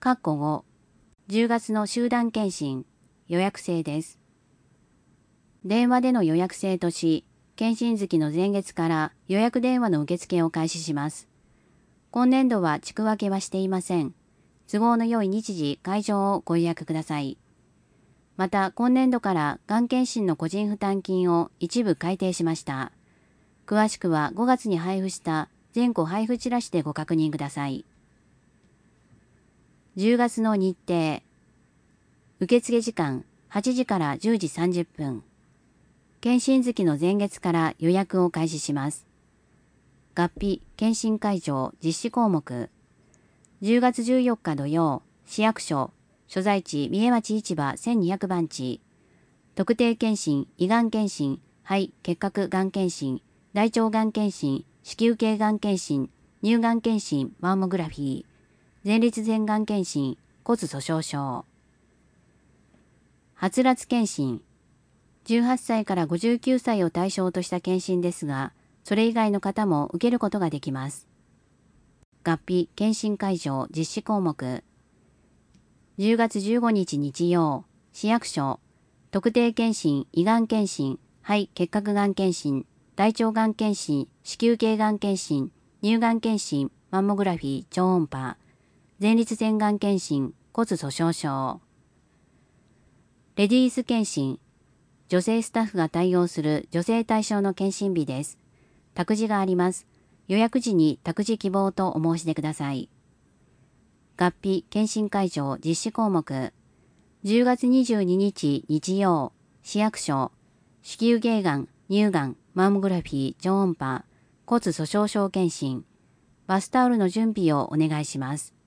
5、10月の集団検診、予約制です。電話での予約制とし、検診月の前月から予約電話の受付を開始します。今年度は地区分けはしていません。都合の良い日時、会場をご予約ください。また、今年度からがん検診の個人負担金を一部改定しました。詳しくは5月に配布した全戸配布チラシでご確認ください。10月の日程。受付時間8時から10時30分。検診月の前月から予約を開始します。月日、検診会場、実施項目。10月14日土曜、市役所、所在地、三重町市場1200番地。特定検診、胃がん検診、肺・結核がん検診、大腸がん検診、子宮頸がん検診、乳がん検診、マンモグラフィー、前立腺がん検診、骨粗鬆症。はつらつ検診。18歳から59歳を対象とした検診ですが、それ以外の方も受けることができます。月日、検診会場、実施項目。10月15日日曜、市役所、特定検診、胃がん検診、肺・結核がん検診、大腸がん検診、子宮頸がん検診、乳がん検診、マンモグラフィー、超音波、前立腺がん検診、骨粗鬆症。レディース検診。女性スタッフが対応する女性対象の検診日です。託児があります。予約時に託児希望とお申し出ください。月日、検診会場、実施項目。10月22日日曜、市役所、子宮頸がん、乳がん、マンモグラフィー、超音波、骨粗鬆症検診、バスタオルの準備をお願いします。